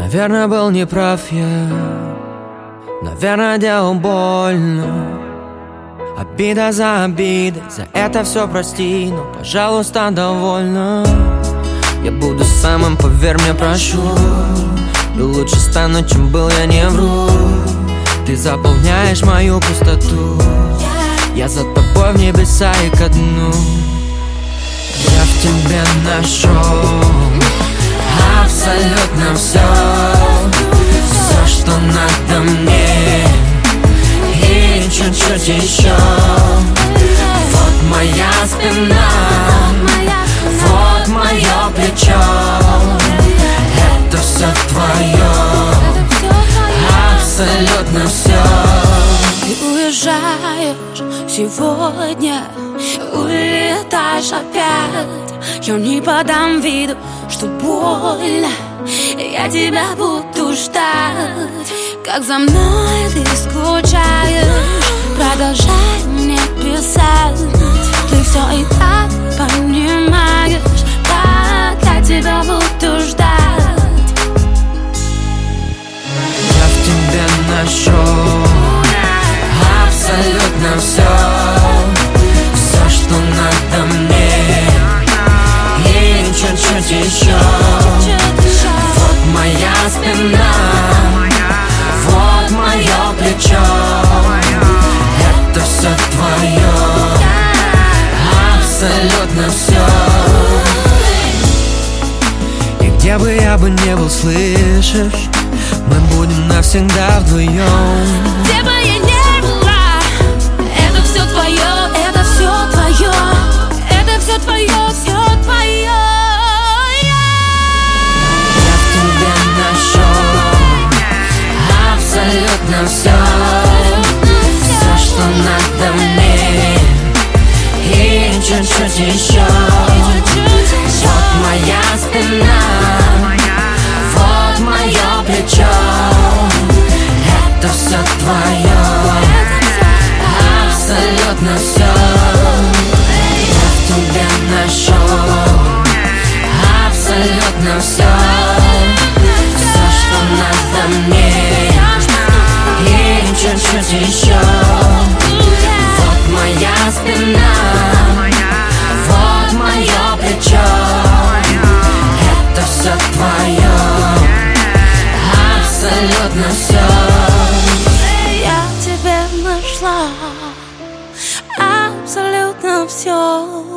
Наверное, был неправ я, наверное, делал больно. Обида за обидой, за это все прости, но, пожалуйста, довольно. Я буду самым, поверь мне, прошу. И лучше стану, чем был, я не вру. Ты заполняешь мою пустоту. Я за тобой в небеса и ко дну. Я в тебе нашел абсолютно все, все, что надо мне, и чуть-чуть еще. Вот моя спина, вот мое плечо. Это все твое, абсолютно все. Ты уезжаешь сегодня, улетаешь опять. Я не подам виду, что больно. Я тебя буду ждать. Как за мной ты скучаешь, продолжай мне писать. Ты все и так понимаешь, как я тебя буду ждать. Я в тебе нашел абсолютно все, все, что надо мне, и чуть-чуть еще. Вот моя спина, вот мое плечо. Это все твое, абсолютно все. И где бы я бы не был, слышишь, мы будем навсегда вдвоем. Где бы я ни была, это все твое, это все твое, это все твое, все твое. Я в тебе нашел абсолютно все, все, что надо мне, и чуть-чуть еще. Вот моя спина, вот мое плечо. Это все твое, абсолютно все. Я в тебе нашел абсолютно все, все, что надо мне, и чуть-чуть еще. Вот моя спина, вот мое плечо. Это все твое, абсолютно все. Я тебе нашла абсолютно все.